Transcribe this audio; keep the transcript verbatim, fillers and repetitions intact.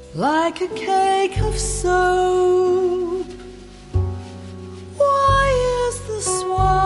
like a cake of soap. Why is the swan